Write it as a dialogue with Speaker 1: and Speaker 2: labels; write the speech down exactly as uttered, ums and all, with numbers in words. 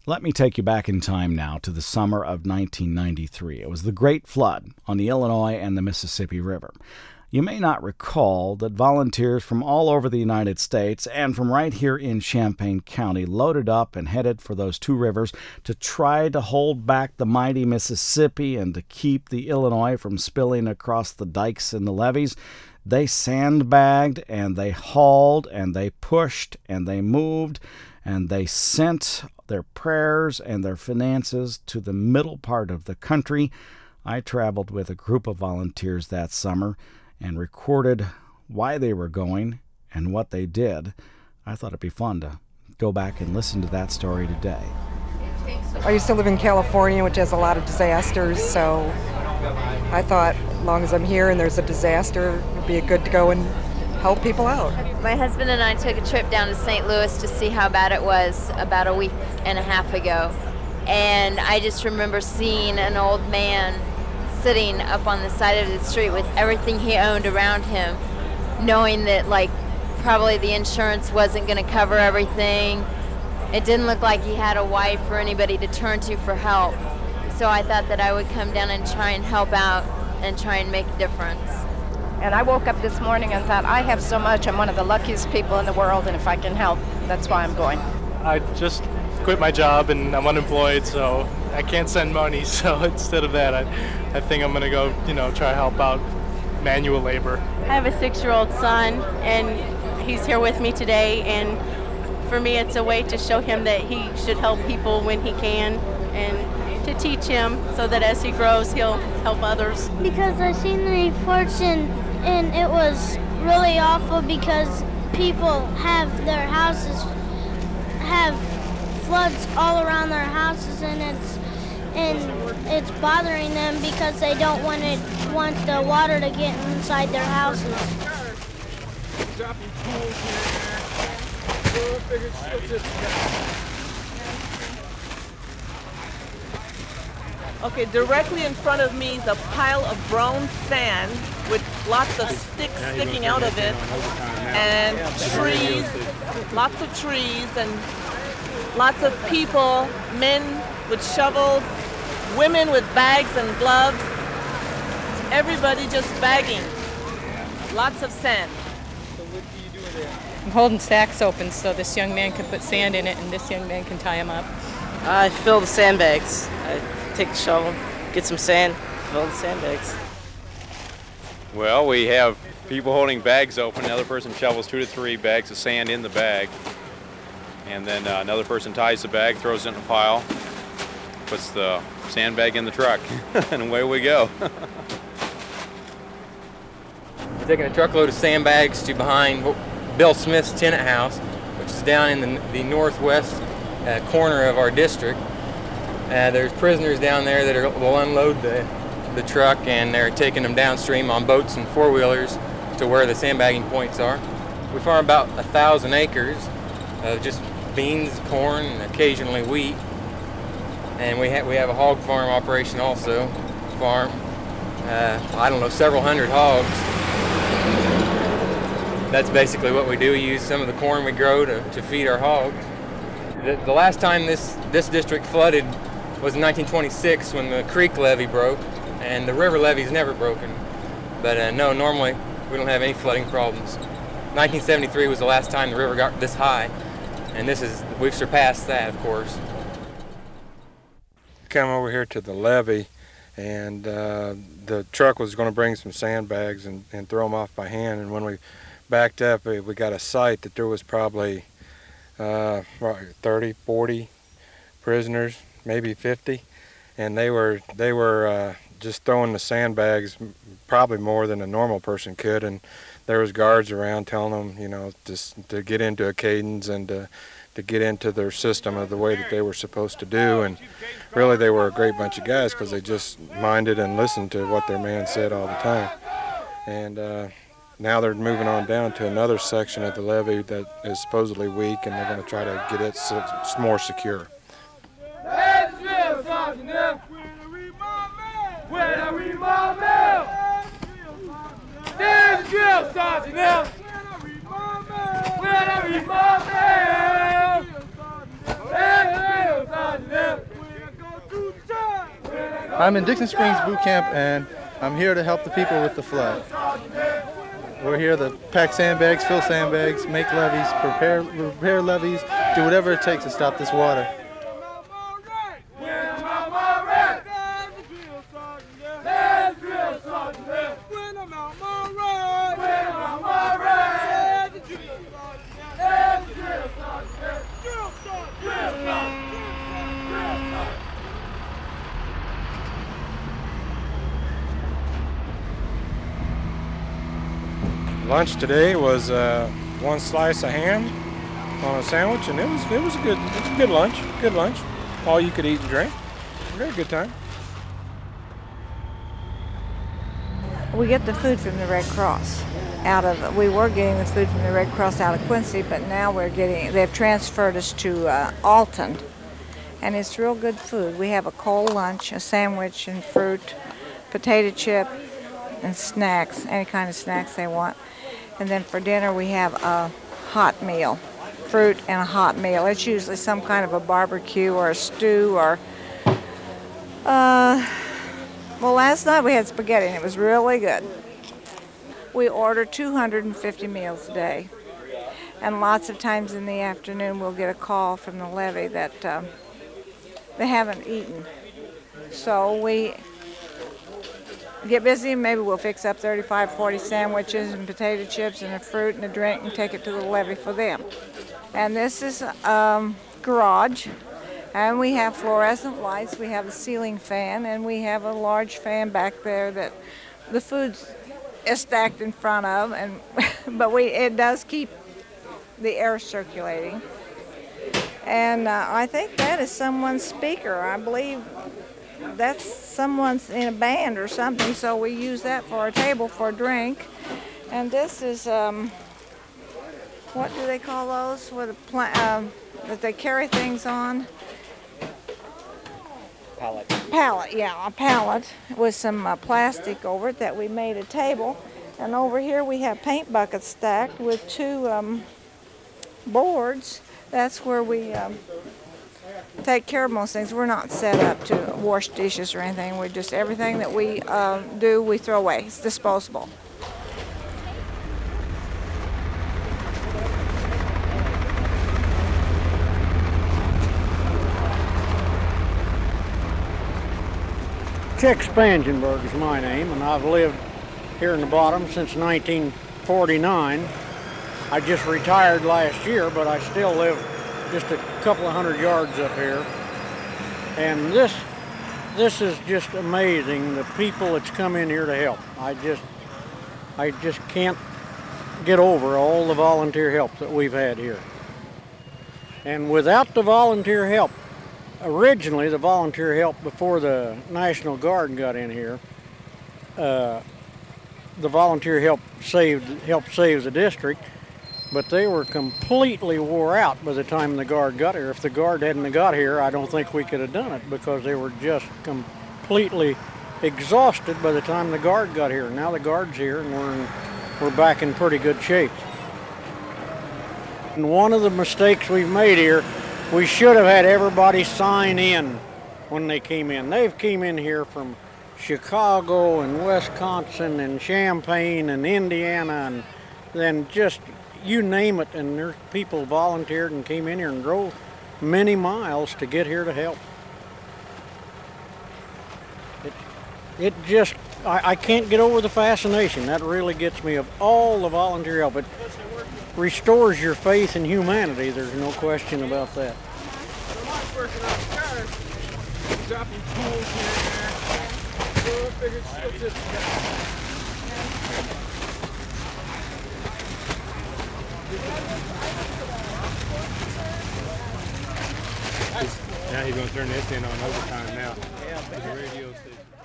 Speaker 1: Let me take you back in time now to the summer of nineteen ninety-three. It was the Great Flood on the Illinois and the Mississippi River. You may not recall that volunteers from all over the United States and from right here in Champaign County loaded up and headed for those two rivers to try to hold back the mighty Mississippi and to keep the Illinois from spilling across the dikes and the levees. They sandbagged and they hauled and they pushed and they moved and they sent their prayers and their finances to the middle part of the country. I traveled with a group of volunteers that summer and recorded why they were going and what they did. I thought it'd be fun to go back and listen to that story today.
Speaker 2: I used to live in California, which has a lot of disasters, so I thought as long as I'm here and there's a disaster, it'd be good to go and help people out.
Speaker 3: My husband and I took a trip down to Saint Louis to see how bad it was about a week and a half ago. And I just remember seeing an old man sitting up on the side of the street with everything he owned around him, knowing that like probably the insurance wasn't going to cover everything. It didn't look like he had a wife or anybody to turn to for help. So I thought that I would come down and try and help out and try and make a difference.
Speaker 4: And I woke up this morning and thought, I have so much, I'm one of the luckiest people in the world, and if I can help, that's why I'm going.
Speaker 5: I just quit my job and I'm unemployed, so I can't send money, so instead of that, I, I think I'm gonna go, you know, try to help out manual labor.
Speaker 6: I have a six-year-old son, and he's here with me today, and for me it's a way to show him that he should help people when he can, and to teach him so that as he grows, he'll help others.
Speaker 7: Because I seen the reports, and, and it was really awful because people have their houses, have floods all around their houses, and it's and it's bothering them because they don't want it want the water to get inside their houses.
Speaker 8: Okay, directly in front of me is a pile of brown sand with lots of sticks sticking out of it, and trees, lots of trees, and lots of people, men with shovels, women with bags and gloves, everybody just bagging. Lots of sand.
Speaker 9: So what do you do there?
Speaker 10: I'm holding sacks open so this young man can put sand in it and this young man can tie them up.
Speaker 11: I fill the sandbags. I take the shovel, get some sand, fill the sandbags.
Speaker 12: Well, we have people holding bags open. Another person shovels two to three bags of sand in the bag. And then uh, another person ties the bag, throws it in a pile, puts the sandbag in the truck, and away we go.
Speaker 13: We're taking a truckload of sandbags to behind Bill Smith's tenant house, which is down in the, the northwest uh, corner of our district. Uh, there's prisoners down there that are, will unload the, the truck, and they're taking them downstream on boats and four-wheelers to where the sandbagging points are. We farm about a thousand acres of just beans, corn, and occasionally wheat. And we, ha- we have a hog farm operation also, farm, uh, I don't know, several hundred hogs. That's basically what we do. We use some of the corn we grow to, to feed our hogs. The, the last time this, this district flooded was in nineteen twenty-six when the creek levee broke, and the river levee's never broken. But uh, no, normally we don't have any flooding problems. nineteen seventy-three was the last time the river got this high, and this is, we've surpassed that, of course.
Speaker 14: Come over here to the levee, and uh, the truck was going to bring some sandbags and, and throw them off by hand, and when we backed up, we got a sight that there was probably uh, thirty, forty prisoners, maybe fifty, and they were they were uh, just throwing the sandbags probably more than a normal person could, and there was guards around telling them, you know, just to get into a cadence and to, to get into their system of the way that they were supposed to do. And really they were a great bunch of guys because they just minded and listened to what their man said all the time. And uh, now they're moving on down to another section of the levee that is supposedly weak, and they're going to try to get it so it's more secure.
Speaker 15: There's a drill sergeant now. Where are we, my man? There's a drill sergeant
Speaker 9: I'm in Dixon Springs Boot Camp, and I'm here to help the people with the flood. We're here to pack sandbags, fill sandbags, make levees, prepare, repair levees, do whatever it takes to stop this water.
Speaker 14: Lunch today was uh, one slice of ham on a sandwich, and it was it was a good it was a good lunch. Good lunch, all you could eat and drink. Very good time.
Speaker 15: We get the food from the Red Cross. Out of we were getting the food from the Red Cross out of Quincy, but now we're getting they've transferred us to uh, Alton, and it's real good food. We have a cold lunch, a sandwich, and fruit, potato chip, and snacks, any kind of snacks they want. And then for dinner we have a hot meal, fruit and a hot meal. It's usually some kind of a barbecue or a stew or, uh, well, last night we had spaghetti and it was really good. We order two hundred fifty meals a day. And lots of times in the afternoon we'll get a call from the levee that um, they haven't eaten. So we get busy, and maybe we'll fix up thirty-five, forty sandwiches and potato chips and a fruit and a drink and take it to the levee for them. And this is a um, garage, and we have fluorescent lights, we have a ceiling fan, and we have a large fan back there that the food is stacked in front of, and but we it does keep the air circulating. And uh, I think that is someone's speaker. I believe that's someone's in a band or something, so we use that for our table for a drink. And this is, um, what do they call those? With a pla- um, that they carry things on?
Speaker 16: Pallet.
Speaker 15: Pallet, yeah, a pallet with some uh, plastic over it that we made a table. And over here we have paint buckets stacked with two um, boards. That's where we um, take care of most things. We're not set up to wash dishes or anything. We just, everything that we uh, do, we throw away. It's disposable.
Speaker 16: Chick Spangenberg is my name, and I've lived here in the bottom since nineteen forty-nine. I just retired last year, but I still live just a couple of hundred yards up here. And this this is just amazing, the people that's come in here to help. I just I just can't get over all the volunteer help that we've had here. And without the volunteer help, originally the volunteer help before the National Guard got in here, uh, the volunteer help saved helped save the district. But they were completely wore out by the time the Guard got here. If the Guard hadn't got here, I don't think we could have done it, because they were just completely exhausted by the time the Guard got here. Now the Guard's here, and we're, in, we're back in pretty good shape. And one of the mistakes we've made here, we should have had everybody sign in when they came in. They've came in here from Chicago and Wisconsin and Champaign and Indiana, and then just you name it, and there's people volunteered and came in here and drove many miles to get here to help. It, it just, I, I can't get over the fascination. That really gets me, of all the volunteer help. It restores your faith in humanity. There's no question about that.
Speaker 17: Dropping tools here. So I figured she'll just Now he's going to turn this in on overtime now. Yeah, the radio station.